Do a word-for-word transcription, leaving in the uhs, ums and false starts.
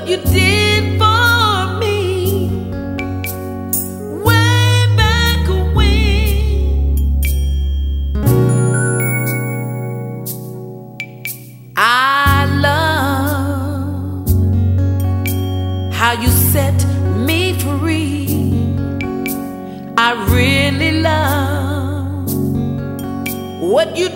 you did for me way back when. I love how you set me free. I really love what you